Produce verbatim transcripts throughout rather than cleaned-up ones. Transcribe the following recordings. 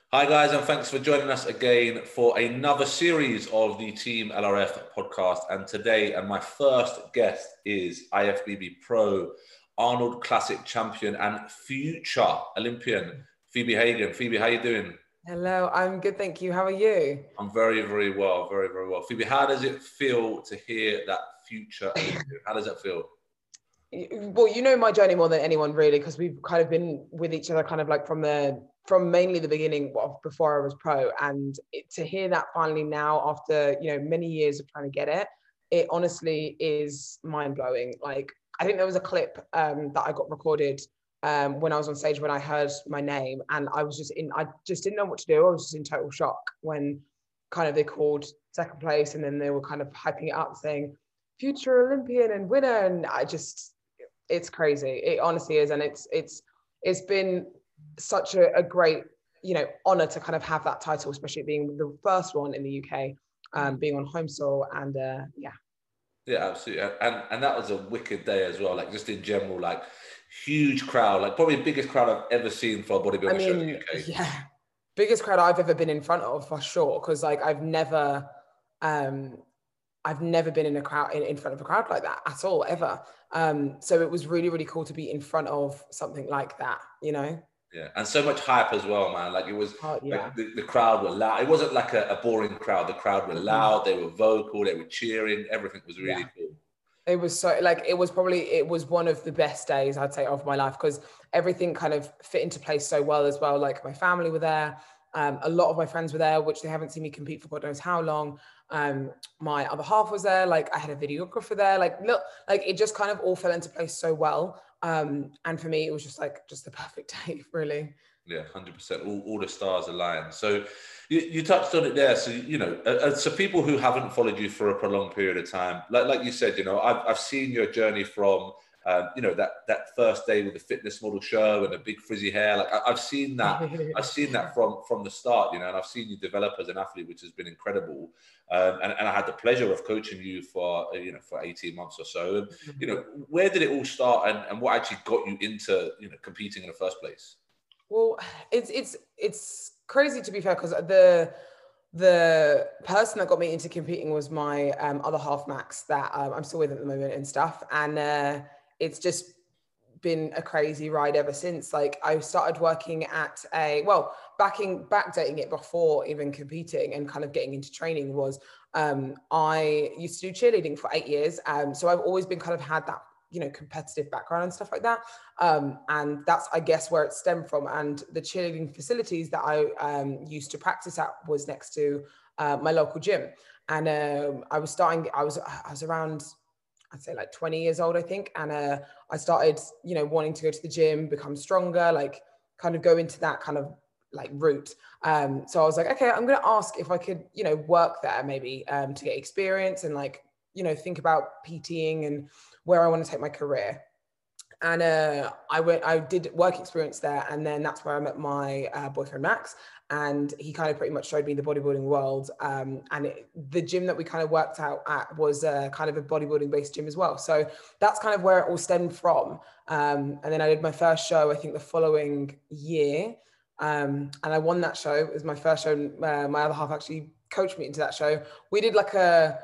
Hi guys, and thanks for joining us again for another series of the Team L R F podcast. And today, and my first guest is I F B B Pro, Arnold Classic champion and future Olympian, Phoebe Hagen. Phoebe, how you doing? Hello, I'm good, thank you. How are you? I'm very, very well, very, very well. Phoebe, how does it feel to hear that future Olympian? How does that feel? Well, you know my journey more than anyone, really, because we've kind of been with each other kind of like from the from mainly the beginning of before I was pro. And it, to hear that finally now after, you know, many years of trying to get it, it honestly is mind-blowing. Like, I think there was a clip um, that I got recorded um, when I was on stage when I heard my name, and I was just in, I just didn't know what to do. I was just in total shock when kind of they called second place, and then they were kind of hyping it up saying future Olympian and winner. And I just, it's crazy. It honestly is. And it's, it's, it's been such a, a great, you know, honor to kind of have that title, especially being the first one in the U K, um, being on home soil. And uh, yeah. Yeah, absolutely. And and that was a wicked day as well. Like just in general, like huge crowd, like probably the biggest crowd I've ever seen for a I bodybuilding show in the mean, U K. yeah, biggest crowd I've ever been in front of for sure. Cause like I've never, um, I've never been in a crowd in, in front of a crowd like that at all, ever. Um, so it was really, really cool to be in front of something like that, you know? Yeah, and so much hype as well, man. Like it was Oh, like yeah. the, the crowd were loud. It wasn't like a, a boring crowd. The crowd were Mhm. loud, they were vocal, they were cheering, everything was Yeah. really cool. It was so like it was probably it was one of the best days I'd say of my life because everything kind of fit into place so well as well. Like my family were there, um, a lot of my friends were there, which they haven't seen me compete for God knows how long. Um, my other half was there. Like I had a videographer there. Like look, like it just kind of all fell into place so well. Um, and for me, it was just like just the perfect day, really. Yeah, one hundred percent. All, all the stars aligned. So you, you touched on it there. So, you know, uh, uh, so people who haven't followed you for a prolonged period of time, like like you said, you know, I've, I've seen your journey from, um, you know, that, that first day with the fitness model show and the big frizzy hair. Like I, I've seen that. I've seen that from, from the start, you know, and I've seen you develop as an athlete, which has been incredible. Um, and, and I had the pleasure of coaching you for, uh, you know, for eighteen months or so. And, you know, where did it all start and, and what actually got you into, you know, competing in the first place? Well, it's it's it's crazy to be fair because the the person that got me into competing was my um, other half, Max, that um, I'm still with at the moment and stuff. And uh, it's just been a crazy ride ever since. Like I started working at a well, backing backdating it before even competing and kind of getting into training was um, I used to do cheerleading for eight years. Um, so I've always been kind of had that you know competitive background and stuff like that um and that's I guess where it stemmed from. And the cheerleading facilities that I um used to practice at was next to uh, my local gym. And um I was starting I was I was around I'd say like twenty years old, I think. And uh I started you know wanting to go to the gym, become stronger, like kind of go into that kind of like route. Um so I was like, okay, I'm gonna ask if I could you know work there maybe um to get experience and like you know think about PTing and where I want to take my career. And uh, I went, I did work experience there, and then that's where I met my uh, boyfriend Max, and he kind of pretty much showed me the bodybuilding world. Um, and it, the gym that we kind of worked out at was uh, kind of a bodybuilding based gym as well. So that's kind of where it all stemmed from. Um, and then I did my first show, I think the following year, um, and I won that show. It was my first show. Uh, my other half actually coached me into that show. We did like a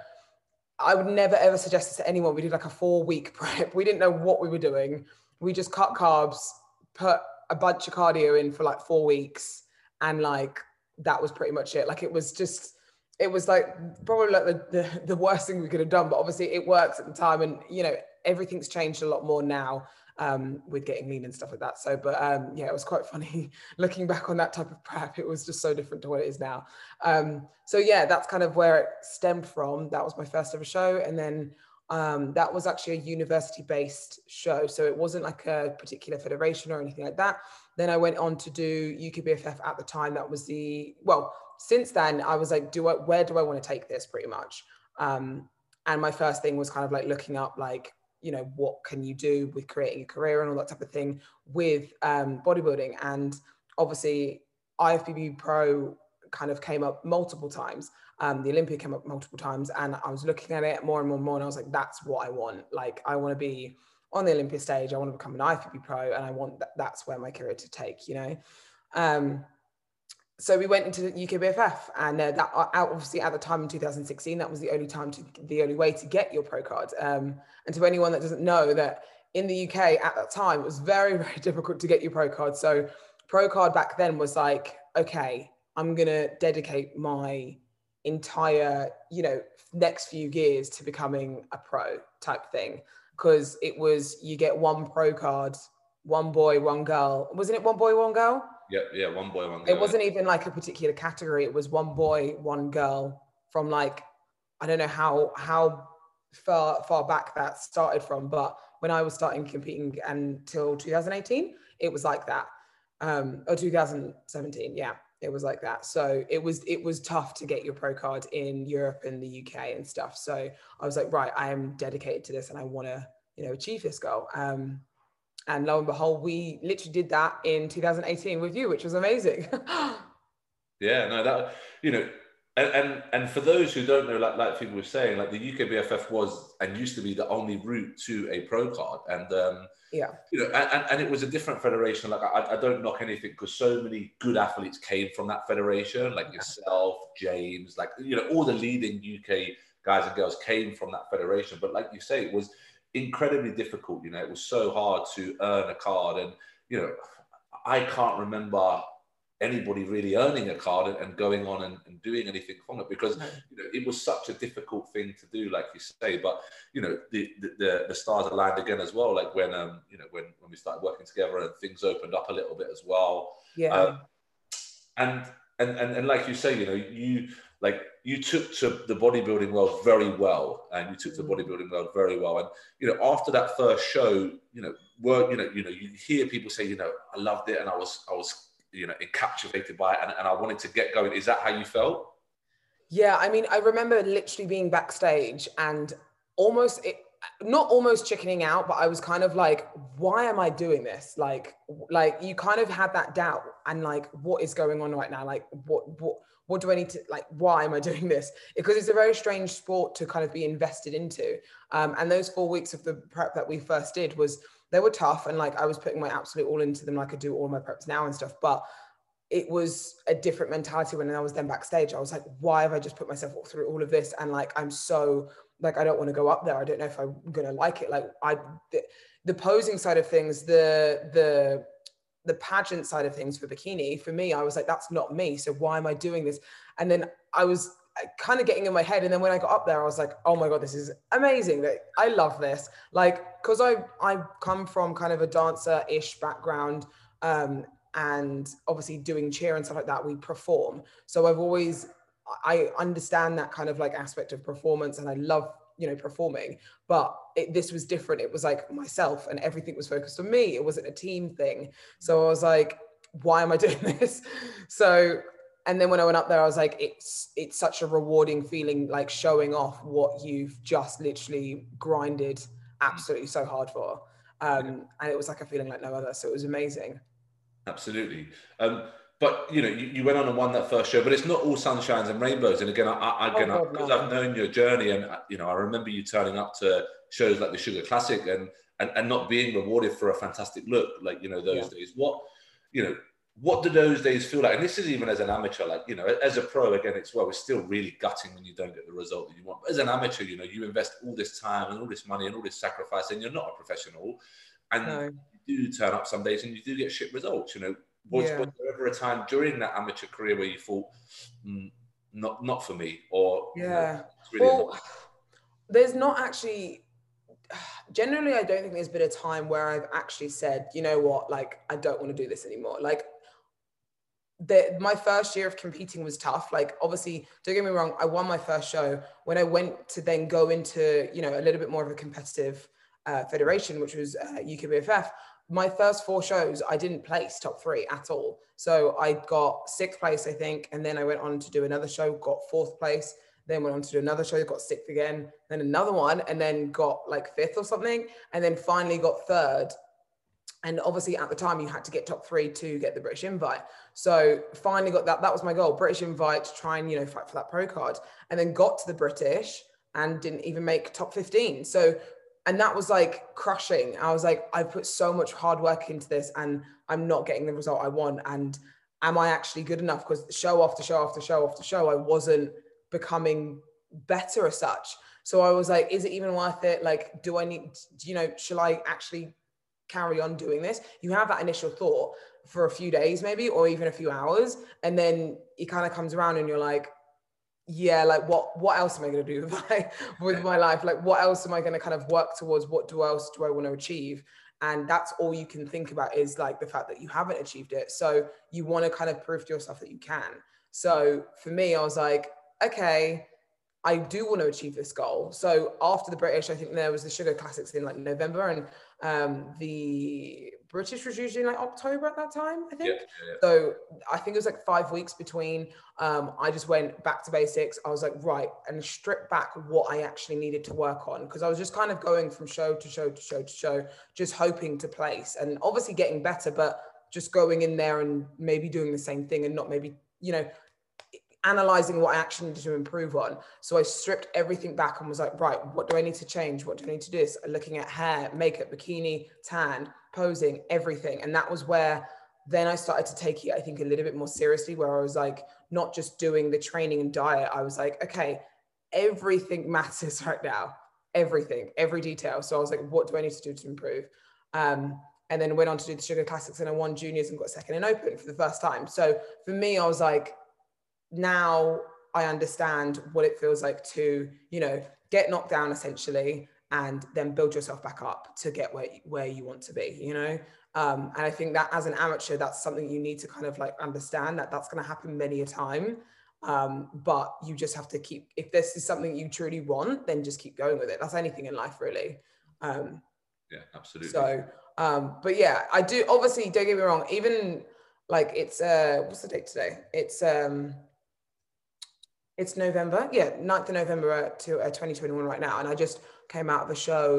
I would never ever suggest this to anyone. We did like a four week prep. We didn't know what we were doing. We just cut carbs, put a bunch of cardio in for like four weeks. And like, that was pretty much it. Like, it was just, it was like probably like the, the, the worst thing we could have done. But obviously it works at the time. And, you know, everything's changed a lot more now um, with getting lean and stuff like that. So, but um, yeah, it was quite funny looking back on that type of prep. It was just so different to what it is now. Um, so yeah, that's kind of where it stemmed from. That was my first ever show. And then um, that was actually a university-based show. So it wasn't like a particular federation or anything like that. Then I went on to do U K B F F at the time. That was the, well, since then I was like, do I, where do I want to take this pretty much? Um, and my first thing was kind of like looking up like, you know, what can you do with creating a career and all that type of thing with um, bodybuilding. And obviously I F B B Pro kind of came up multiple times. Um, the Olympia came up multiple times, and I was looking at it more and more and more, and I was like, that's what I want. Like, I want to be on the Olympia stage. I want to become an I F B B Pro, and I want that, that's where my career to take, you know? Um, so we went into U K B F F, and uh, that uh, obviously at the time in two thousand sixteen, that was the only time to the only way to get your pro card. Um, and to anyone that doesn't know, that in the U K at that time, it was very, very difficult to get your pro card. So pro card back then was like, okay, I'm going to dedicate my entire, you know, next few years to becoming a pro type thing. Because it was, you get one pro card, one boy, one girl. Wasn't it one boy, one girl? Yeah, yeah, one boy, one girl. It wasn't even like a particular category. It was one boy, one girl from like, I don't know how how far far back that started from, but when I was starting competing until two thousand eighteen, it was like that. Um, or two thousand seventeen, yeah, it was like that. So it was it was tough to get your pro card in Europe and the U K and stuff. So I was like, right, I am dedicated to this and I want to, you know, achieve this goal. Um, And lo and behold, we literally did that in two thousand eighteen with you, which was amazing. Yeah, no, that, you know, and, and and for those who don't know, like like people were saying, like the U K B F F was and used to be the only route to a pro card, and um, yeah, you know, and, and it was a different federation. Like I, I don't knock anything because so many good athletes came from that federation, like yourself, James, like you know, all the leading U K guys and girls came from that federation. But like you say, it was incredibly difficult. You know, it was so hard to earn a card, and you know, I can't remember anybody really earning a card and, and going on and, and doing anything from it, because you know, it was such a difficult thing to do, like you say. But you know, the the, the stars aligned again as well, like when um you know when when we started working together and things opened up a little bit as well. Yeah. Um, and, and and and like you say, you know, you like you took to the bodybuilding world very well, and you took to the bodybuilding world very well. And you know, after that first show, you know, were you know, you know, you hear people say, you know, I loved it, and I was I was you know, captivated by it, and, and I wanted to get going. Is that how you felt? Yeah, I mean, I remember literally being backstage and almost, it, not almost chickening out, but I was kind of like, why am I doing this? Like, like you kind of had that doubt and like, what is going on right now? Like, what, what, what do I need to, like, why am I doing this? Because it's a very strange sport to kind of be invested into. Um, and those four weeks of the prep that we first did was, they were tough, and like I was putting my absolute all into them, like I do all my preps now and stuff, but it was a different mentality when I was then backstage. I was like, why have I just put myself through all of this? And like, I'm so like, I don't want to go up there. I don't know if I'm going to like it. Like I, the, the posing side of things, the, the, the pageant side of things for bikini, for me, I was like, that's not me. So why am I doing this? And then I was kind of getting in my head. And then when I got up there, I was like, oh my God, this is amazing. Like, I love this. Like, cause I, I come from kind of a dancer-ish background, um, and obviously doing cheer and stuff like that, we perform. So I've always, I understand that kind of like aspect of performance, and I love, you know, performing, but it, this was different. It was like myself, and everything was focused on me. It wasn't a team thing. So I was like, why am I doing this? So, and then when I went up there, I was like, it's, it's such a rewarding feeling, like showing off what you've just literally grinded absolutely so hard for. Um, and it was like a feeling like no other. So it was amazing. Absolutely. Um, but you know, you, you went on and won that first show, but it's not all sunshines and rainbows. And again, I, I again, oh, because no. I've known your journey, and you know, I remember you turning up to shows like the Sugar Classic and and, and not being rewarded for a fantastic look, like you know those yeah. days. What you know, what do those days feel like? And this is even as an amateur, like you know, as a pro, again, it's well, it's still really gutting when you don't get the result that you want. But as an amateur, you know, you invest all this time and all this money and all this sacrifice, and you're not a professional, and no. you do turn up some days and you do get shit results. You know, was, yeah. was there ever a time during that amateur career where you thought, mm, not not for me, or yeah, you know, really well, not- there's not actually. Generally, I don't think there's been a time where I've actually said, you know what, like I don't want to do this anymore. Like, the, my first year of competing was tough. Like, obviously, don't get me wrong, I won my first show. When I went to then go into, you know, a little bit more of a competitive uh, federation, which was uh, U K B F F, my first four shows, I didn't place top three at all. So I got sixth place, I think. And then I went on to do another show, got fourth place, then went on to do another show, got sixth again, then another one, and then got like fifth or something. And then finally got third. And obviously at the time you had to get top three to get the British invite. So finally got that, that was my goal, British invite to try and, you know, fight for that pro card, and then got to the British and didn't even make top fifteen. So, and that was like crushing. I was like, I put so much hard work into this and I'm not getting the result I want. And am I actually good enough? Because show after show after show after show, I wasn't becoming better as such. So I was like, is it even worth it? Like, do I need, you know, shall I actually carry on doing this? You have that initial thought for a few days maybe, or even a few hours. And then it kind of comes around and you're like, yeah, like what, what else am I going to do with my, with my life? Like, what else am I going to kind of work towards? What do else do I want to achieve? And that's all you can think about is like the fact that you haven't achieved it. So you want to kind of prove to yourself that you can. So for me, I was like, okay, I do want to achieve this goal. So after the British, I think there was the Sugar Classics in like November, and um, the British was usually like October at that time, I think. Yeah, yeah, yeah. So I think it was like five weeks between. Um, I just went back to basics. I was like, right, and stripped back what I actually needed to work on, because I was just kind of going from show to show to show to show, just hoping to place, and obviously getting better, but just going in there and maybe doing the same thing and not maybe, you know, analyzing what I actually needed to improve on. So I stripped everything back and was like, right, what do I need to change? What do I need to do? So looking at hair, makeup, bikini, tan, posing, everything. And that was where then I started to take it, I think, a little bit more seriously, where I was like, not just doing the training and diet. I was like, okay, everything matters right now. Everything, every detail. So I was like, what do I need to do to improve? Um, and then went on to do the Sugar Classics, and I won juniors and got second in open for the first time. So for me, I was like, now I understand what it feels like to, you know, get knocked down essentially, and then build yourself back up to get where, where you want to be, you know? Um, and I think that as an amateur, that's something you need to kind of like understand, that that's going to happen many a time. Um, but you just have to keep, if this is something you truly want, then just keep going with it. That's anything in life, really. Um, yeah, absolutely. So, um, but yeah, I do, obviously, don't get me wrong, even like it's, uh, what's the date today? It's, um, It's November, yeah, ninth of November to uh, twenty twenty-one right now. And I just came out of a show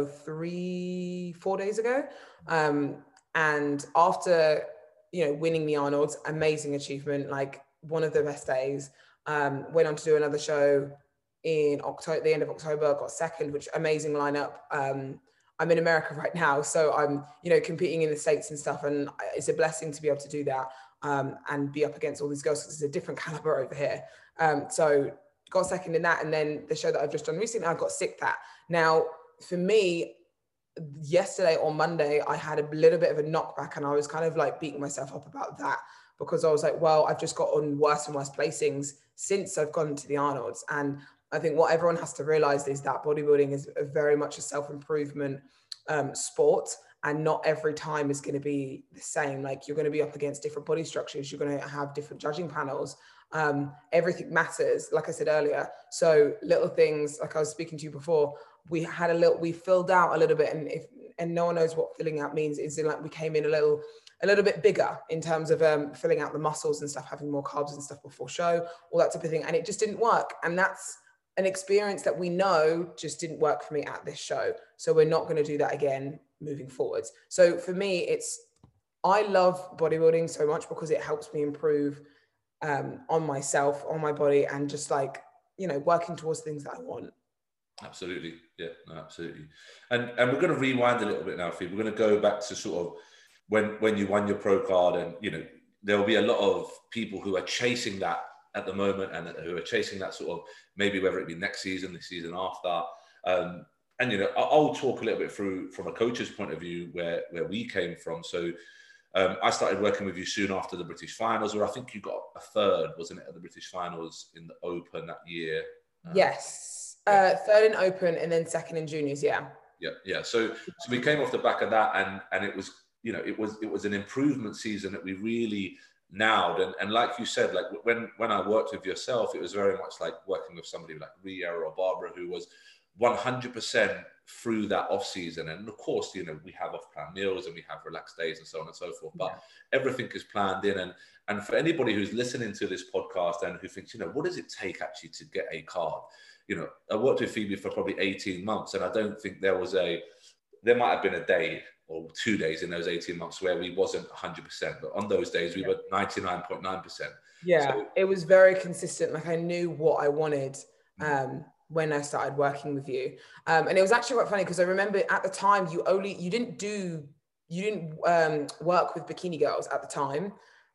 three, four days ago. Um, and after, you know, winning the Arnold's, amazing achievement, like one of the best days. Um, went on to do another show in October, the end of October, got second, which amazing lineup. Um, I'm in America right now, so I'm, you know, competing in the States and stuff. And it's a blessing to be able to do that um, and be up against all these girls, because it's a different caliber over here. Um, so got second in that. And then the show that I've just done recently, I got sixth at. Now, for me, yesterday or Monday, I had a little bit of a knockback, and I was kind of like beating myself up about that, because I was like, well, I've just got on worse and worse placings since I've gone to the Arnold's. And I think what everyone has to realize is that bodybuilding is a very much a self-improvement um, sport. And not every time is going to be the same. Like, you're going to be up against different body structures. You're going to have different judging panels. Um, everything matters, like I said earlier. So little things, like I was speaking to you before, we had a little, we filled out a little bit, and if, and no one knows what filling out means. Is in like, we came in a little, a little bit bigger in terms of um, filling out the muscles and stuff, having more carbs and stuff before show, all that type of thing. And it just didn't work. And that's an experience that we know just didn't work for me at this show. So we're not going to do that again moving forwards. So for me, it's, I love bodybuilding so much because it helps me improve um, on myself, on my body, and just like, you know, working towards things that I want. Absolutely. Yeah, no, absolutely. And and we're going to rewind a little bit now, Fee. We're going to go back to sort of when, when you won your pro card, and, you know, there will be a lot of people who are chasing that at the moment, and who are chasing that sort of, maybe whether it be next season, the season after. Um, and, you know, I'll talk a little bit through from a coach's point of view where, where we came from. So um, I started working with you soon after the British finals, where I think you got a third, wasn't it, at the British finals in the Open that year? Um, yes. Uh, third in Open and then second in juniors. Yeah. Yeah. Yeah. So, so we came off the back of that, and, and it was, you know, it was, it was an improvement season that we really nailed. And, and like you said, like when, when I worked with yourself, it was very much like working with somebody like Ria or Barbara, who was one hundred percent through that off season. And of course, you know, we have off-plan meals and we have relaxed days and so on and so forth, but yeah, everything is planned in. And, and for anybody who's listening to this podcast and who thinks, you know, what does it take actually to get a card? You know, I worked with Phoebe for probably eighteen months, and I don't think there was a, there might have been a day or two days in those eighteen months where we wasn't one hundred percent, but on those days we yeah. were ninety-nine point nine percent. Yeah, so, it was very consistent. Like, I knew what I wanted um, when I started working with you. Um, and it was actually quite funny, because I remember at the time you only, you didn't do, you didn't um, work with bikini girls at the time.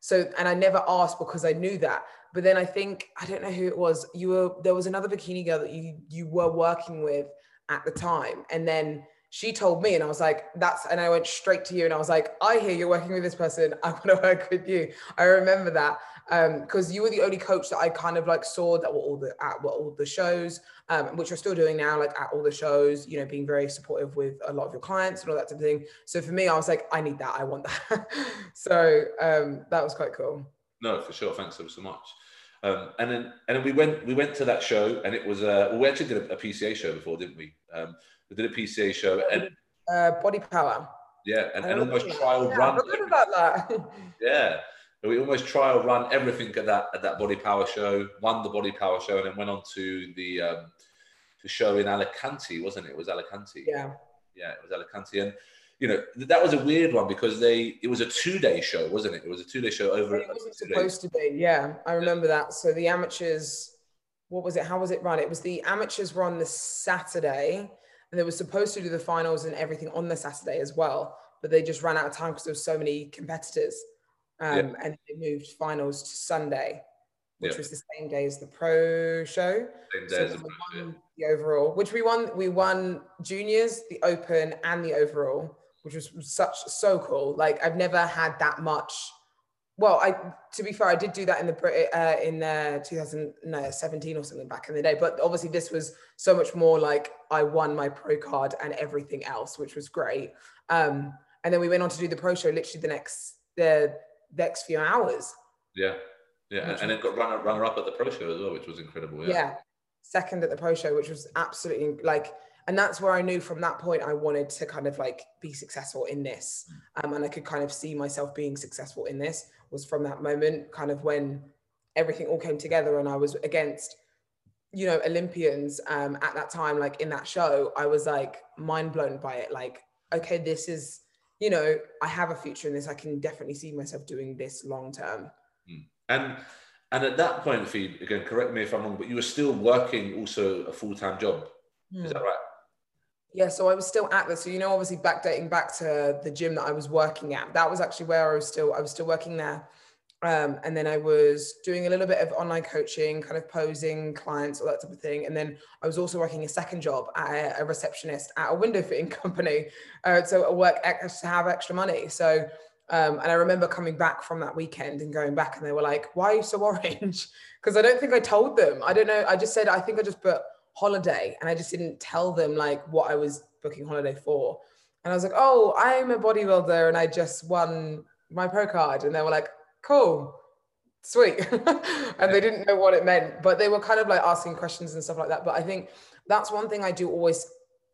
So, and I never asked because I knew that. But then I think, I don't know who it was. You were, there was another bikini girl that you, you were working with at the time. And then she told me, and I was like, that's, and I went straight to you and I was like, I hear you're working with this person. I want to work with you. I remember that. Um, because you were the only coach that I kind of like saw that were all the, at were all the shows, um, which you're still doing now, like at all the shows, you know, being very supportive with a lot of your clients and all that type of thing. So for me, I was like, I need that. I want that. So, um, that was quite cool. No, for sure. Thanks so, so much. Um, and then, and then we went, we went to that show, and it was, uh, well, we actually did a, a P C A show before, didn't we? Um, we did a P C A show, and uh, Body Power. Yeah, and, and almost trial yeah, run. I forgot about that. Yeah, we almost trial run everything at that at that Body Power show. Won the Body Power show, and then went on to the um, the show in Alicante, wasn't it? It was Alicante. Yeah, yeah, it was Alicante, and you know that was a weird one because they it was a two day show, wasn't it? It was a two day show over. It wasn't supposed to be. Yeah, I remember that. So the amateurs, what was it? How was it run? It was the amateurs were on the Saturday, and they were supposed to do the finals and everything on the Saturday as well, but they just ran out of time because there was so many competitors, um, yeah. and they moved finals to Sunday, which yeah. was the same day as the pro show. Same day so as the, pro, won yeah. the overall, which we won. We won juniors, the open, and the overall, which was such so cool. Like I've never had that much. Well, I to be fair, I did do that in the uh, in uh, two thousand seventeen or something back in the day. But obviously, this was so much more like I won my pro card and everything else, which was great. Um, and then we went on to do the pro show literally the next the next few hours. Yeah, yeah, and, and then got runner runner up at the pro show as well, which was incredible. Yeah. yeah, second at the pro show, which was absolutely like. And that's where I knew from that point I wanted to kind of like be successful in this. Um, and I could kind of see myself being successful in this was from that moment, kind of when everything all came together and I was against, you know, Olympians um, at that time, like in that show, I was like mind blown by it. Like, okay, this is, you know, I have a future in this. I can definitely see myself doing this long term. And and at that point, Phoebe, again, correct me if I'm wrong, but you were still working also a full-time job. Mm. Is that right? Yeah, so I was still at this. So, you know, obviously backdating back to the gym that I was working at, that was actually where I was still, I was still working there. Um, and then I was doing a little bit of online coaching, kind of posing clients, all that type of thing. And then I was also working a second job at a, a receptionist at a window fitting company. Uh, so I work to have extra money. So, um, and I remember coming back from that weekend and going back and they were like, why are you so orange? Because I don't think I told them. I don't know. I just said, I think I just put holiday and I just didn't tell them like what I was booking holiday for. And I was like, oh, I'm a bodybuilder and I just won my pro card. And they were like, cool, sweet. And they didn't know what it meant, but they were kind of like asking questions and stuff like that. But I think that's one thing I do always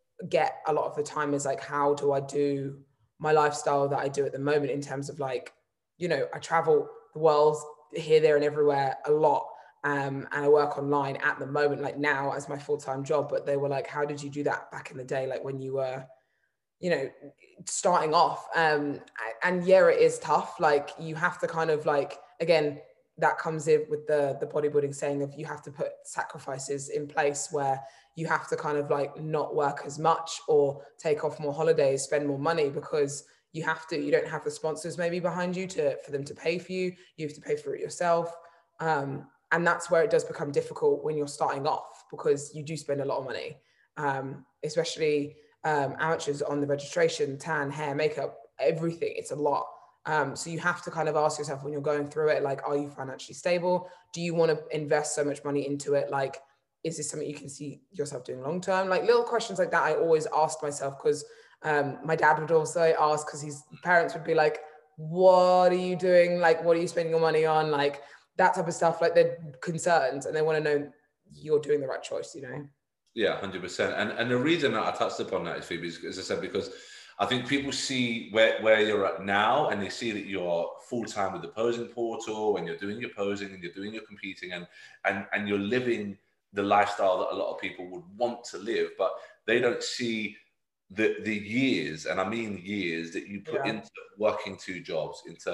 get a lot of the time is like, how do I do my lifestyle that I do at the moment in terms of like, you know, I travel the world here, there and everywhere a lot. Um, and I work online at the moment, like now as my full-time job, but they were like, how did you do that back in the day? Like when you were, you know, starting off. Um, and yeah, it is tough. Like you have to kind of like, again, that comes in with the, the bodybuilding saying of you have to put sacrifices in place where you have to kind of like not work as much or take off more holidays, spend more money because you have to, you don't have the sponsors maybe behind you to, for them to pay for you. You have to pay for it yourself. Um, And that's where it does become difficult when you're starting off because you do spend a lot of money, um, especially um, amateurs on the registration, tan, hair, makeup, everything. It's a lot. Um, so you have to kind of ask yourself when you're going through it, like, are you financially stable? Do you want to invest so much money into it? Like, is this something you can see yourself doing long term? Like little questions like that, I always asked myself because um, my dad would also ask because his parents would be like, what are you doing? Like, what are you spending your money on? Like, that type of stuff, like they're concerned and they want to know you're doing the right choice, you know? Yeah, one hundred percent. And and the reason that I touched upon that is, Phoebe, is, as I said, because I think people see where, where you're at now and they see that you're full-time with the posing portal and you're doing your posing and you're doing your competing and, and, and you're living the lifestyle that a lot of people would want to live, but they don't see the the years, and I mean years, that you put yeah. into working two jobs, into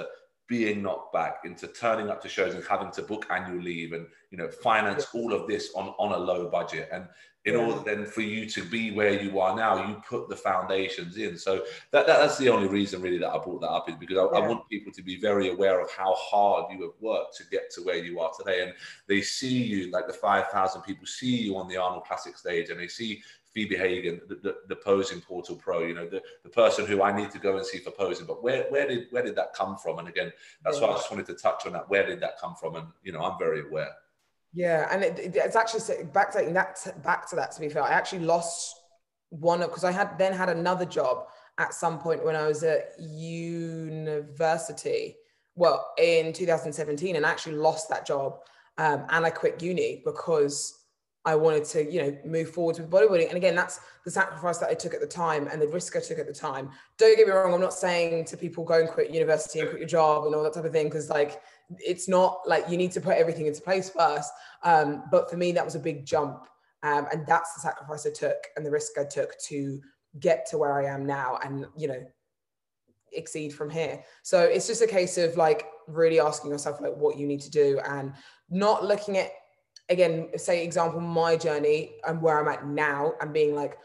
being knocked back, into turning up to shows and having to book annual leave and, you know, finance all of this on, on a low budget. And in yeah. order then for you to be where you are now, you put the foundations in. So that, that that's the only reason really that I brought that up, is because I, yeah. I want people to be very aware of how hard you have worked to get to where you are today. And they see you, like the five thousand people see you on the Arnold Classic stage, and they see Phoebe Hagen, the, the, the Posing Portal Pro, you know, the, the person who I need to go and see for posing. But where where did where did that come from? And again, that's yeah. why I just wanted to touch on that. Where did that come from? And, you know, I'm very aware. Yeah, and it, it's actually backdating that back to that. To be fair, I actually lost one of, because I had then had another job at some point when I was at university. Well, in two thousand seventeen, and I actually lost that job, um, and I quit uni because I wanted to, you know, move forward with bodybuilding. And again, that's the sacrifice that I took at the time and the risk I took at the time. Don't get me wrong, I'm not saying to people go and quit university and quit your job and all that type of thing, because like, it's not like you need to put everything into place first. Um, but for me, that was a big jump. Um, and that's the sacrifice I took and the risk I took to get to where I am now and, you know, exceed from here. So it's just a case of like really asking yourself like what you need to do, and not looking at, again, say example, my journey and where I'm at now, and being like,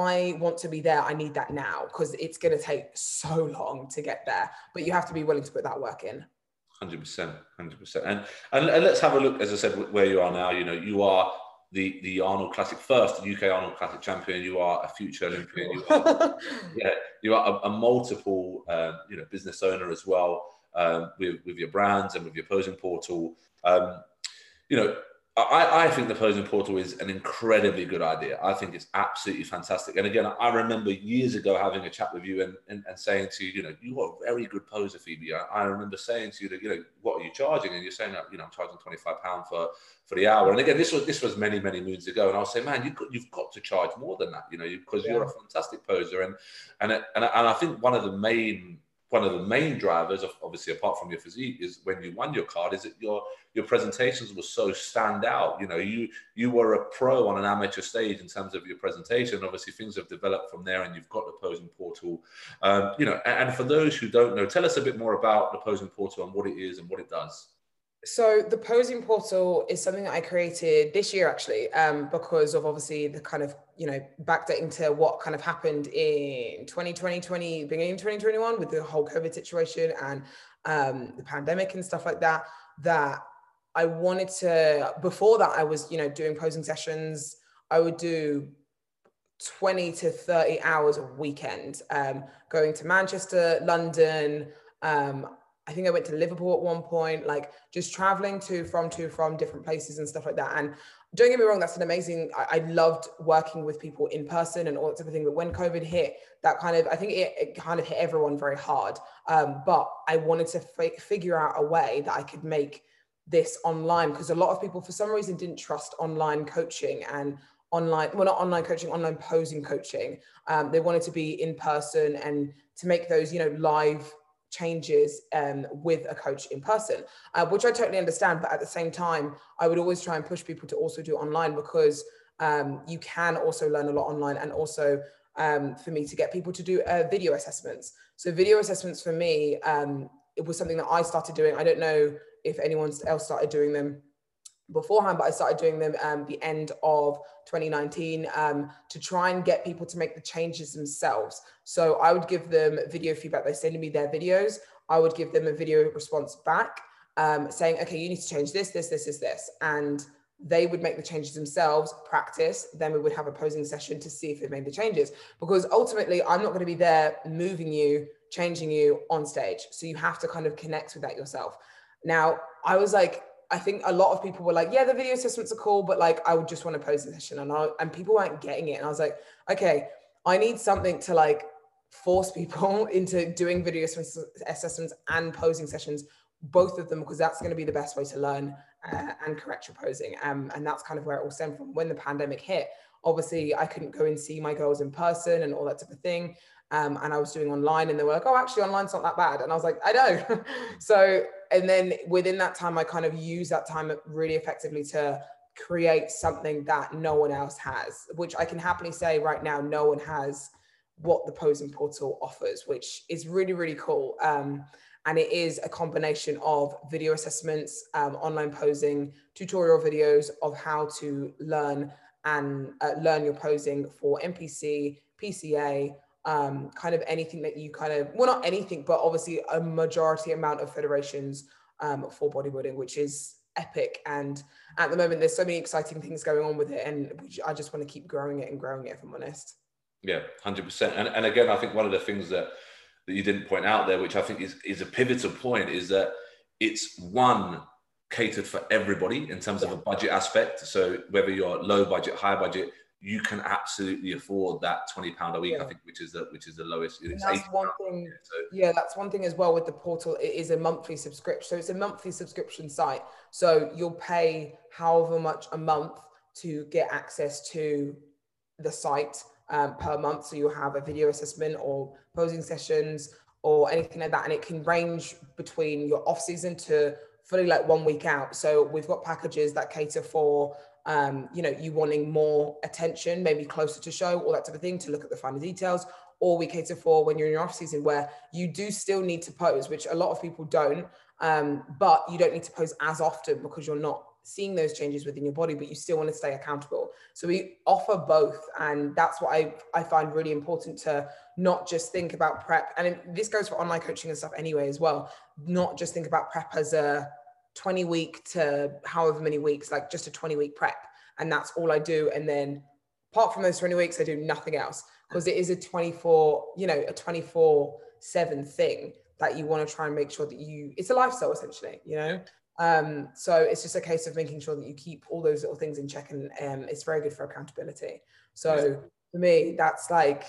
I want to be there. I need that now, because it's going to take so long to get there, but you have to be willing to put that work in. one hundred percent, one hundred percent. And, and, and let's have a look, as I said, where you are now. You know, you are the, the Arnold Classic first, the U K Arnold Classic champion. You are a future Olympian. You are, yeah, you are a, a multiple, um, you know, business owner as well, um, with, with your brands and with your posing portal. Um, you know, I, I think the Posing Portal is an incredibly good idea. I think it's absolutely fantastic. And again, I remember years ago having a chat with you and, and, and saying to you, you know, you are a very good poser, Phoebe. I, I remember saying to you that, you know, what are you charging? And you're saying that, you know, I'm charging twenty-five pounds for, for the hour. And again, this was this was many, many moons ago. And I was saying, man, you've got, you've got to charge more than that, you know, because you, yeah. you're a fantastic poser. And, and, and, and I think one of the main One of the main drivers, of, obviously, apart from your physique, is when you won your card, is that your your presentations were so stand out. You know, you you were a pro on an amateur stage in terms of your presentation. Obviously, things have developed from there, and you've got the Posing Portal. Um, you know, and, and for those who don't know, tell us a bit more about the Posing Portal and what it is and what it does. So the Posing Portal is something that I created this year, actually, um, because of obviously the kind of, you know, backdating to what kind of happened in twenty twenty, beginning of twenty twenty-one with the whole COVID situation and um, the pandemic and stuff like that, that I wanted to, before that I was, you know, doing posing sessions. I would do twenty to thirty hours a weekend, um, going to Manchester, London, um, I think I went to Liverpool at one point, like just traveling to, from, to, from different places and stuff like that. And don't get me wrong, that's an amazing, I, I loved working with people in person and all that type of thing. But when COVID hit, that kind of, I think it, it kind of hit everyone very hard. Um, but I wanted to f- figure out a way that I could make this online, because a lot of people, for some reason, didn't trust online coaching and online, well, not online coaching, online posing coaching. Um, they wanted to be in person and to make those, you know, live changes um, with a coach in person, uh, which I totally understand. But at the same time, I would always try and push people to also do online, because um, you can also learn a lot online. And also um, for me to get people to do uh, video assessments. So video assessments for me, um, it was something that I started doing. I don't know if anyone else started doing them beforehand, but I started doing them um, the end of twenty nineteen um, to try and get people to make the changes themselves. So I would give them video feedback. They send me their videos. I would give them a video response back um, saying, okay, you need to change this, this, this, this, this. And they would make the changes themselves, practice. Then we would have a posing session to see if they made the changes. Because ultimately, I'm not going to be there moving you, changing you on stage. So you have to kind of connect with that yourself. Now, I was like, I think a lot of people were like, yeah, the video assessments are cool, but like, I would just want a posing session. And, I, and people weren't getting it. And I was like, okay, I need something to like force people into doing video assessments and posing sessions, both of them, because that's going to be the best way to learn uh, and correct your posing. Um, and that's kind of where it all stemmed from. When the pandemic hit, obviously I couldn't go and see my girls in person and all that type of thing. Um, and I was doing online, and they were like, oh, actually online's not that bad. And I was like, I know. So, and then within that time, I kind of used that time really effectively to create something that no one else has, which I can happily say right now, no one has what the Posing Portal offers, which is really, really cool. Um, And it is a combination of video assessments, um, online posing, tutorial videos of how to learn and uh, learn your posing for N P C, P C A, um, kind of anything that you kind of, well, not anything, but obviously a majority amount of federations um, for bodybuilding, which is epic. And at the moment, there's so many exciting things going on with it. And I just want to keep growing it and growing it, if I'm honest. Yeah, one hundred percent. And, and again, I think one of the things that, that you didn't point out there, which I think is, is a pivotal point, is that it's one catered for everybody in terms yeah. of a budget aspect. So whether you're low budget, high budget, you can absolutely afford that twenty pound a week, yeah. I think, which is the which is the lowest. It's that's one thing. So. Yeah, that's one thing as well with the portal. It is a monthly subscription. So it's a monthly subscription site. So you'll pay however much a month to get access to the site um, per month. So you'll have a video assessment or posing sessions or anything like that. And it can range between your off season to fully like one week out. So we've got packages that cater for Um, you know, you wanting more attention, maybe closer to show, all that type of thing, to look at the finer details, or we cater for when you're in your off season where you do still need to pose, which a lot of people don't, um, but you don't need to pose as often because you're not seeing those changes within your body, but you still want to stay accountable. So we offer both. And that's what I, I find really important, to not just think about prep. And this goes for online coaching and stuff anyway, as well. Not just think about prep as a twenty week to however many weeks, like just a twenty week prep. And that's all I do. And then apart from those twenty weeks, I do nothing else, because it is a twenty-four, you know, a twenty-four seven thing that you want to try and make sure that you, it's a lifestyle essentially, you know? Um, so it's just a case of making sure that you keep all those little things in check, and um, it's very good for accountability. So for me, that's like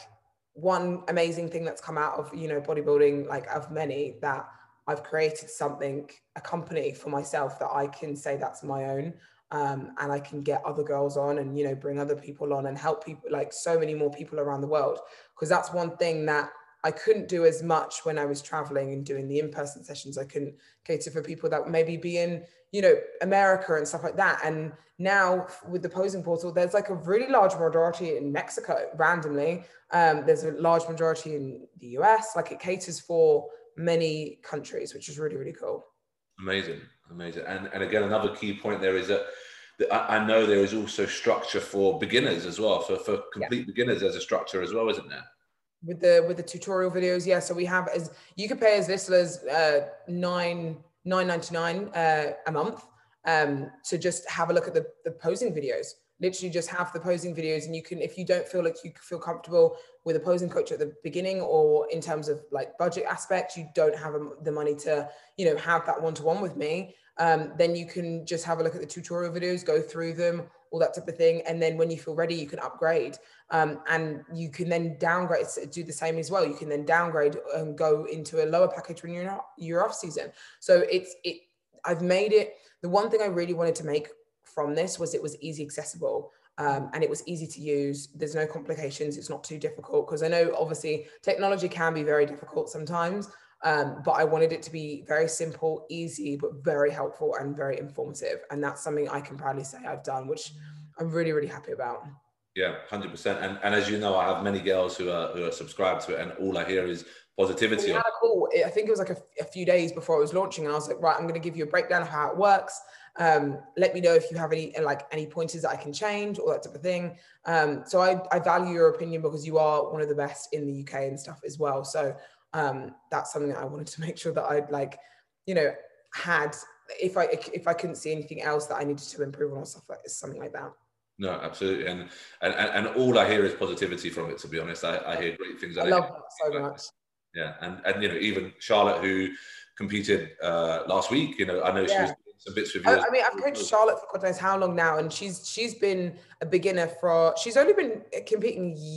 one amazing thing that's come out of, you know, bodybuilding, like of many, that I've created something, a company for myself that I can say that's my own, um, and I can get other girls on and, you know, bring other people on and help people, like so many more people around the world. Because that's one thing that I couldn't do as much when I was traveling and doing the in-person sessions. I couldn't cater for people that maybe be in, you know, America and stuff like that. And now with the posing portal, there's like a really large majority in Mexico randomly. Um, there's a large majority in the U S, like it caters for many countries, which is really, really cool. Amazing, amazing. And, and again, another key point there is that, that I, I know there is also structure for beginners as well. For, for complete yeah. beginners, there's a structure as well, isn't there? With the with the tutorial videos, yeah. So we have, as you can pay as little as uh, nine nine ninety nine uh, a month um, to just have a look at the the posing videos. Literally, just have the posing videos, and you can, if you don't feel like you feel comfortable with a posing coach at the beginning, or in terms of like budget aspects, you don't have the money to, you know, have that one to one with me. Um, then you can just have a look at the tutorial videos, go through them, all that type of thing. And then when you feel ready, you can upgrade. Um, and you can then downgrade, do the same as well. You can then downgrade and go into a lower package when you're not, you're off season. So it's, it, I've made it, the one thing I really wanted to make from this was it was easy accessible. Um, and it was easy to use. There's no complications. It's not too difficult, because I know obviously technology can be very difficult sometimes. Um, but I wanted it to be very simple, easy, but very helpful and very informative. And that's something I can proudly say I've done, which I'm really, really happy about. Yeah, one hundred percent. And, and as you know, I have many girls who are, who are subscribed to it, and all I hear is positivity. We had a call, I think it was like a, a few days before I was launching, and I was like, right, I'm going to give you a breakdown of how it works. Um, let me know if you have any, like any pointers that I can change, all that type of thing. Um, so I, I value your opinion, because you are one of the best in the U K and stuff as well. So um, that's something that I wanted to make sure that I'd like, you know, had, if I, if I couldn't see anything else that I needed to improve on or stuff like something like that. No, absolutely. And, and, and all I hear is positivity from it, to be honest. I, I hear great things. I, I love that so much. Yeah. And, and, you know, even Charlotte, who competed uh, last week, you know, I know yeah. she was doing some bits with you. I, I mean, I've coached Charlotte for God knows how long now, and she's, she's been a beginner for, she's only been competing a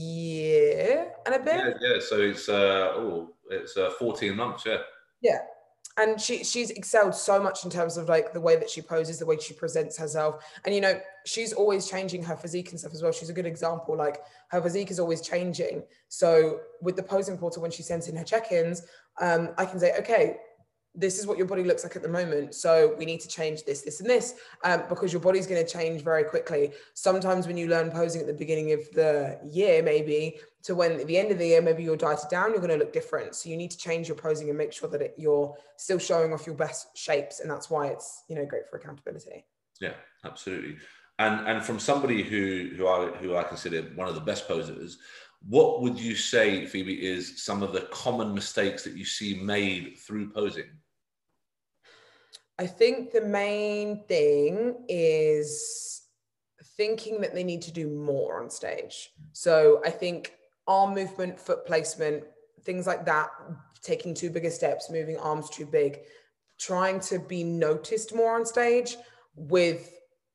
year and a bit. Yeah. yeah. So it's, uh, oh, it's uh, fourteen months. Yeah. Yeah. And she she's excelled so much in terms of like the way that she poses, the way she presents herself. And, you know, she's always changing her physique and stuff as well. She's a good example. Like her physique is always changing. So with the posing portal, when she sends in her check-ins, um, I can say, okay, this is what your body looks like at the moment. So we need to change this, this, and this, um, because your body's going to change very quickly. Sometimes when you learn posing at the beginning of the year, maybe to when at the end of the year, maybe you're dieted down, you're going to look different. So you need to change your posing and make sure that it, you're still showing off your best shapes. And that's why it's, you know, great for accountability. Yeah, absolutely. And and from somebody who who I who I consider one of the best posers, what would you say, Phoebe, is some of the common mistakes that you see made through posing? I think the main thing is thinking that they need to do more on stage. So I think arm movement, foot placement, things like that, taking too big a steps, moving arms too big, trying to be noticed more on stage with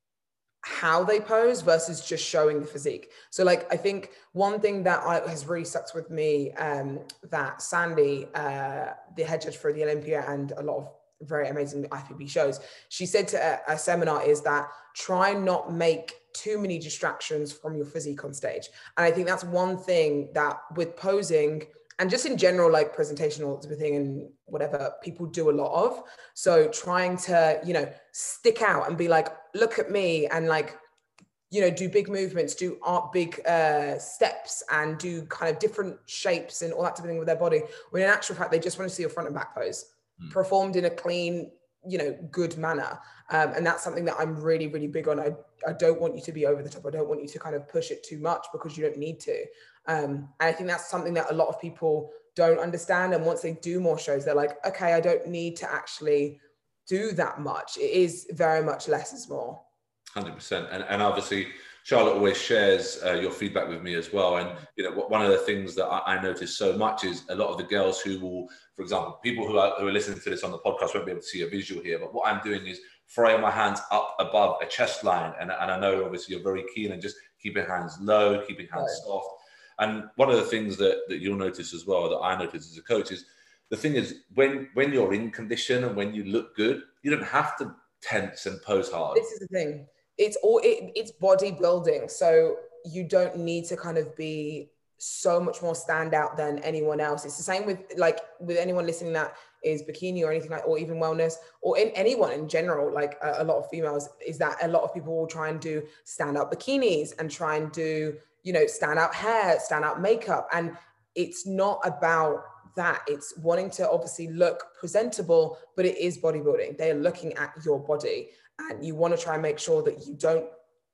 how they pose versus just showing the physique. So like, I think one thing that I, has really stuck with me, um, that Sandy, uh, the head judge for the Olympia and a lot of very amazing I F B B shows, she said to a, a seminar is that try not make too many distractions from your physique on stage. And I think that's one thing that with posing and just in general, like presentational thing and whatever, people do a lot of. So trying to, you know, stick out and be like, look at me, and like, you know, do big movements, do art, big uh, steps, and do kind of different shapes and all that type of thing with their body. When in actual fact, they just want to see your front and back pose mm. performed in a clean, you know, good manner. Um, and that's something that I'm really, really big on. I, I don't want you to be over the top. I don't want you to kind of push it too much because you don't need to. Um, and I think that's something that a lot of people don't understand. And once they do more shows, they're like, okay, I don't need to actually do that much. It is very much less is more. one hundred percent. And, and obviously, Charlotte always shares uh, your feedback with me as well. And, you know, one of the things that I, I notice so much is a lot of the girls who will, for example, people who are, who are listening to this on the podcast won't be able to see a visual here, but what I'm doing is throwing my hands up above a chest line. And, and I know, obviously, you're very keen on just keeping hands low, keeping hands right. soft. And one of the things that, that you'll notice as well, that I notice as a coach, is the thing is when, when you're in condition and when you look good, you don't have to tense and pose hard. This is the thing. It's all it, it's bodybuilding. So you don't need to kind of be so much more standout than anyone else. It's the same with like with anyone listening that is bikini or anything like, or even wellness, or in anyone in general, like a, a lot of females, is that a lot of people will try and do stand out bikinis and try and do, you know, stand out hair, stand out makeup. And it's not about that. It's wanting to obviously look presentable, but it is bodybuilding. They're looking at your body and you want to try and make sure that you don't.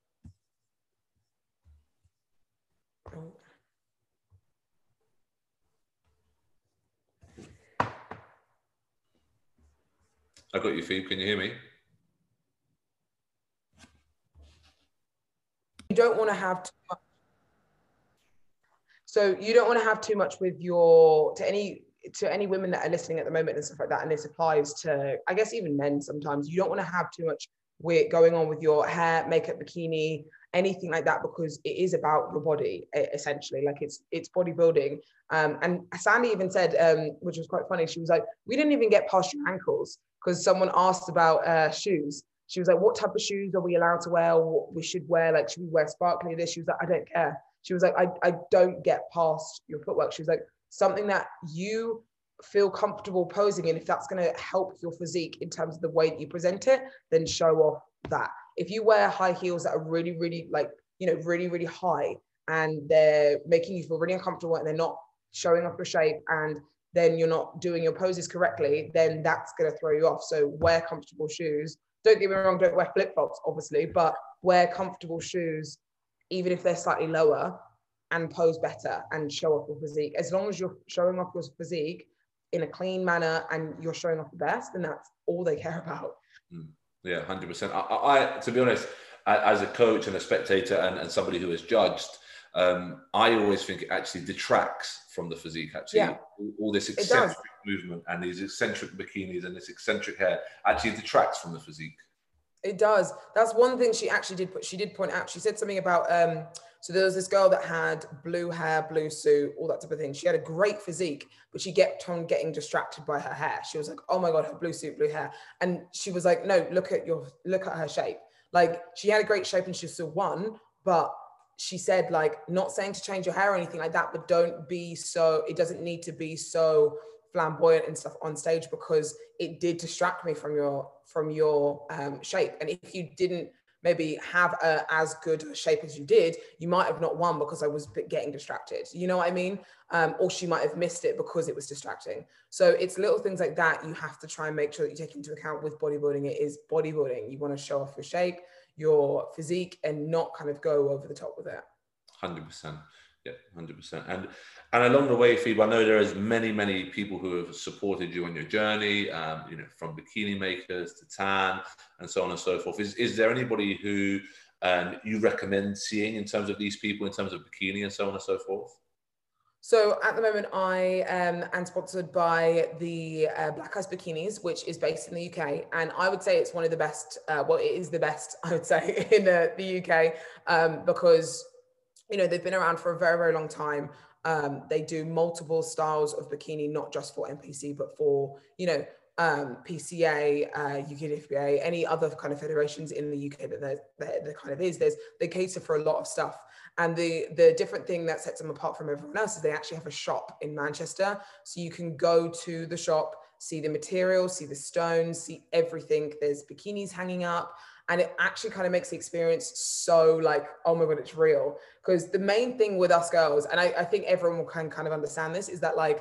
I got you, Phoebe. Can you hear me? You don't want to have too much. So you don't want to have too much with your, to any, to any women that are listening at the moment and stuff like that. And this applies to, I guess, even men sometimes. You don't want to have too much with going on with your hair, makeup, bikini, anything like that, because it is about your body, essentially. Like it's, it's bodybuilding. Um, and Sandy even said, um, which was quite funny, she was like, we didn't even get past your ankles because someone asked about uh, shoes. She was like, what type of shoes are we allowed to wear? What we should wear? Like, should we wear sparkly this? She was like, I don't care. She was like, I, I don't get past your footwork. She was like, something that you feel comfortable posing in, if that's going to help your physique in terms of the way that you present it, then show off that. If you wear high heels that are really, really like, you know, really, really high, and they're making you feel really uncomfortable and they're not showing off your shape, and then you're not doing your poses correctly, then that's going to throw you off. So wear comfortable shoes. Don't get me wrong, don't wear flip-flops, obviously, but wear comfortable shoes, even if they're slightly lower, and pose better and show off your physique. As long as you're showing off your physique in a clean manner and you're showing off the best, then that's all they care about. Mm. Yeah, one hundred percent. I, I, to be honest, as a coach and a spectator and, and somebody who has judged, um, I always think it actually detracts from the physique, actually. Yeah. All, all this eccentric movement and these eccentric bikinis and this eccentric hair actually detracts from the physique. It does. That's one thing she actually did put, she did point out. She said something about, um, so there was this girl that had blue hair, blue suit, all that type of thing. She had a great physique, but she kept on getting distracted by her hair. She was like, oh my God, her blue suit, blue hair. And she was like, no, look at your, look at her shape. Like she had a great shape and she still won, but she said like, not saying to change your hair or anything like that, but don't be so, it doesn't need to be so flamboyant and stuff on stage because it did distract me from your, from your um, shape. And if you didn't maybe have a, as good a shape as you did, you might have not won because I was getting distracted. You know what I mean? Um, or she might have missed it because it was distracting. So it's little things like that you have to try and make sure that you take into account with bodybuilding. It is bodybuilding. You want to show off your shape, your physique, and not kind of go over the top with it. one hundred percent. Yeah, one hundred percent. And and along the way, Phoebe, I know there is many, many people who have supported you on your journey, um, you know, from bikini makers to tan and so on and so forth. Is, is there anybody who um, you recommend seeing in terms of these people, in terms of bikini and so on and so forth? So at the moment, I um, am sponsored by the uh, Black Ice Bikinis, which is based in the U K. And I would say it's one of the best, uh, well, it is the best, I would say, in the, the U K, um, because, you know, they've been around for a very, very long time. Um, they do multiple styles of bikini, not just for N P C, but for, you know, um, P C A, uh, U K D F B A, any other kind of federations in the U K that there, there, there kind of is. There's, they cater for a lot of stuff. And the, the different thing that sets them apart from everyone else is they actually have a shop in Manchester. So you can go to the shop, see the material, see the stones, see everything. There's bikinis hanging up. And it actually kind of makes the experience so like, oh my God, it's real. Because the main thing with us girls, and I, I think everyone can kind of understand this, is that like,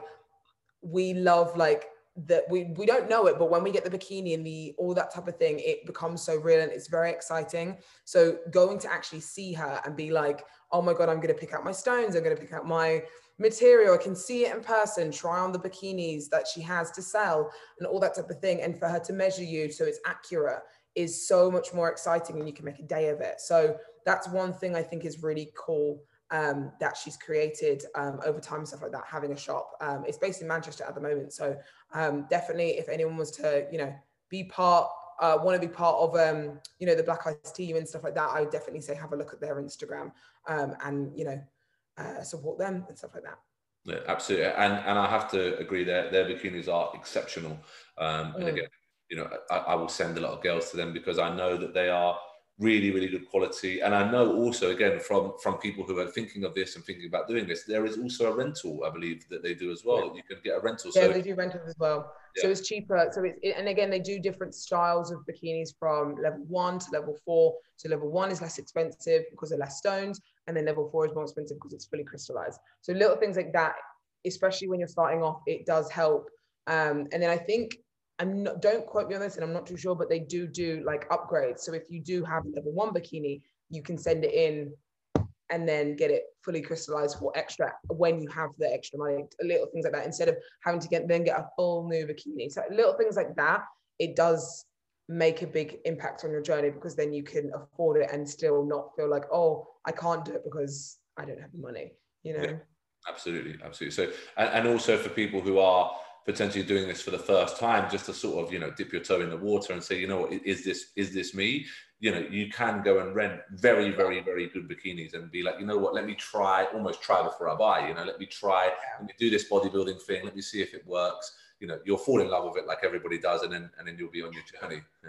we love like, that we, we don't know it, but when we get the bikini and the, all that type of thing, it becomes so real and it's very exciting. So going to actually see her and be like, oh my God, I'm going to pick out my stones. I'm going to pick out my material. I can see it in person, try on the bikinis that she has to sell and all that type of thing. And for her to measure you so it's accurate is so much more exciting and you can make a day of it. So that's one thing I think is really cool um, that she's created um, over time and stuff like that, having a shop. Um, it's based in Manchester at the moment. So um, definitely if anyone was to, you know, be part, uh, want to be part of, um, you know, the Black Ice team and stuff like that, I would definitely say have a look at their Instagram um, and, you know, uh, support them and stuff like that. Yeah, absolutely. And and I have to agree that their bikinis are exceptional. Um, and mm. again, you know, I, I will send a lot of girls to them because I know that they are really, really good quality. And I know also, again, from, from people who are thinking of this and thinking about doing this, there is also a rental, I believe, that they do as well. Yeah. You can get a rental. Yeah, so, they do rentals as well. Yeah. So it's cheaper. So it's, it, and again, they do different styles of bikinis from level one to level four. So level one is less expensive because they're less stones. And then level four is more expensive because it's fully crystallized. So little things like that, especially when you're starting off, it does help. Um, and then I think, I'm not, don't quote me on this and I'm not too sure, but they do do like upgrades. So if you do have a level one bikini, you can send it in and then get it fully crystallized for extra when you have the extra money, little things like that, instead of having to get then get a full new bikini. So little things like that, it does make a big impact on your journey because then you can afford it and still not feel like, oh, I can't do it because I don't have the money, you know? Yeah, absolutely, absolutely. So, and, and also for people who are potentially doing this for the first time, just to sort of, you know, dip your toe in the water and say, you know what, is this, is this me? You know, you can go and rent very, very, very good bikinis and be like, you know what, let me try, almost try before I buy, you know, let me try, let me do this bodybuilding thing, let me see if it works. You know, you'll fall in love with it like everybody does, and then and then you'll be on your journey. Yeah,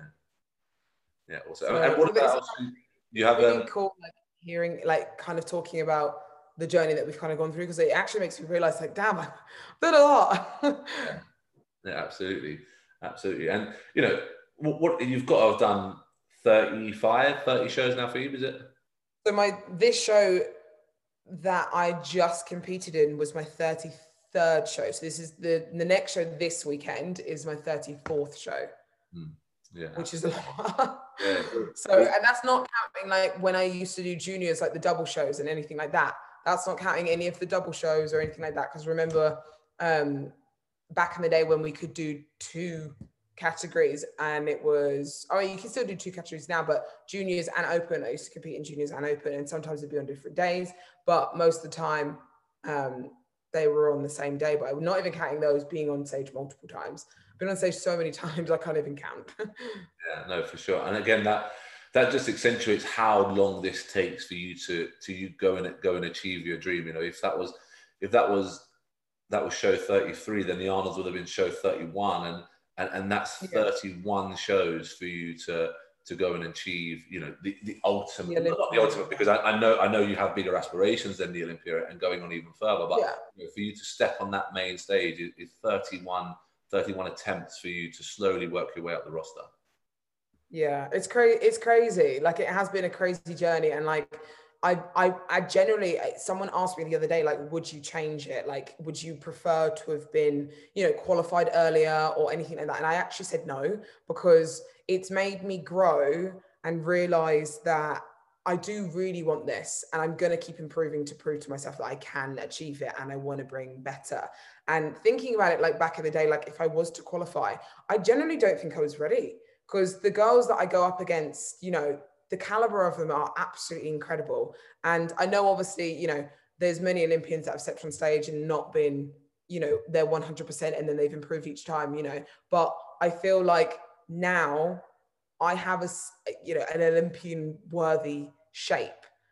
yeah. Also, so, and what about you have really um, cool, like hearing, like, kind of talking about the journey that we've kind of gone through, because it actually makes me realize, like, damn, I've done a lot. yeah. Yeah, absolutely, absolutely. And you know, what, what you've got to have done thirty-five, thirty shows now for you, is it? So my this show that I just competed in was my thirty-third show. So this is the the next show this weekend is my thirty-fourth show. Mm. Yeah, which is a lot. Yeah. So, and that's not counting like when I used to do juniors, like the double shows and anything like that. That's not counting any of the double shows or anything like that. Because remember, um, back in the day when we could do two categories and it was, oh, you can still do two categories now, but juniors and open, I used to compete in juniors and open, and sometimes it'd be on different days, but most of the time um, they were on the same day, but I'm not even counting those being on stage multiple times. I've been on stage so many times, I can't even count. Yeah, no, for sure. And again, that that just accentuates how long this takes for you to to you go and go and achieve your dream. You know, if that was if that was that was show thirty-three, then the Arnolds would have been show thirty-one, and and, and that's yeah. thirty-one shows for you to to go and achieve, you know, the, the ultimate, the not the ultimate, because I, I know I know you have bigger aspirations than the Olympia and going on even further, but yeah. you know, for you to step on that main stage is thirty-one, thirty-one attempts for you to slowly work your way up the roster. Yeah, it's crazy. It's crazy. Like it has been a crazy journey, and like I, I, I generally. Someone asked me the other day, like, would you change it? Like, would you prefer to have been, you know, qualified earlier or anything like that? And I actually said no, because it's made me grow and realize that I do really want this, and I'm going to keep improving to prove to myself that I can achieve it, and I want to bring better. And thinking about it, like back in the day, like if I was to qualify, I generally don't think I was ready, because the girls that I go up against, you know, the caliber of them are absolutely incredible. And I know, obviously, you know, there's many Olympians that have stepped on stage and not been, you know, they're one hundred percent and then they've improved each time, you know. But I feel like now I have a, you know, an Olympian worthy shape.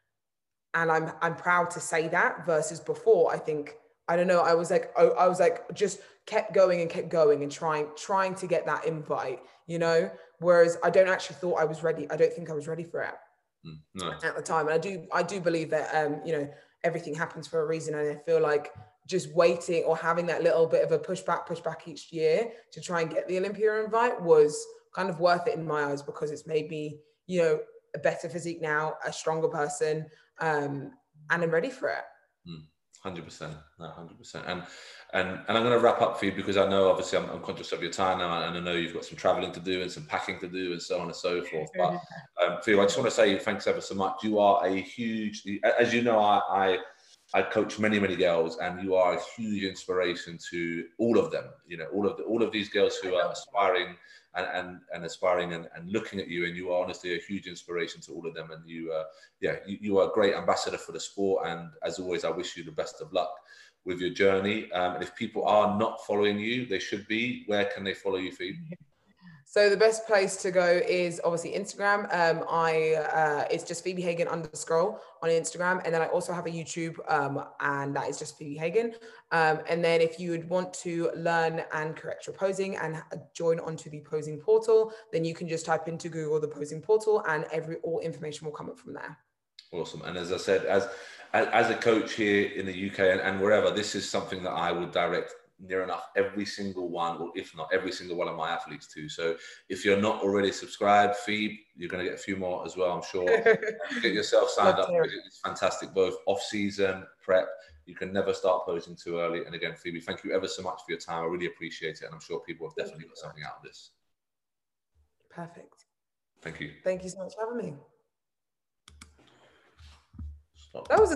And I'm, I'm proud to say that, versus before, I think, I don't know, I was like, I, I was like, just kept going and kept going and trying, trying to get that invite, you know, whereas I don't actually thought I was ready. I don't think I was ready for it Mm, nice. at the time. And I do, I do believe that, um, you know, everything happens for a reason. And I feel like just waiting or having that little bit of a pushback, pushback each year to try and get the Olympia invite was kind of worth it in my eyes, because it's made me, you know, a better physique now, a stronger person, um, and I'm ready for it. Mm. one hundred percent, no, one hundred percent. And and and I'm going to wrap up for you, because I know obviously I'm, I'm conscious of your time now, and I know you've got some traveling to do and some packing to do and so on and so forth. But um, for you, I just want to say thanks ever so much. You are a huge, as you know, I, I I coach many many girls, and you are a huge inspiration to all of them. You know, all of the, all of these girls who are aspiring and and, and aspiring and, and looking at you, and you are honestly a huge inspiration to all of them. And you, uh, yeah, you, you are a great ambassador for the sport. And as always, I wish you the best of luck with your journey. Um, and if people are not following you, they should be. Where can they follow you, Phoebe? So the best place to go is obviously Instagram. Um, I uh, it's just Phoebe Hagen underscore on Instagram, and then I also have a YouTube, um, and that is just Phoebe Hagen. Um, and then if you would want to learn and correct your posing and join onto the posing portal, then you can just type into Google the posing portal, and every all information will come up from there. Awesome. And as I said, as as a coach here in the U K and, and wherever, this is something that I would direct near enough every single one, or if not every single one of my athletes to. So if you're not already subscribed, Phoebe, you're going to get a few more as well, I'm sure. Get yourself signed up. It's fantastic, both off-season, prep. You can never start posing too early. And again, Phoebe, thank you ever so much for your time. I really appreciate it. And I'm sure people have definitely got something out of this. Perfect. Thank you. Thank you so much for having me. Stop. That was a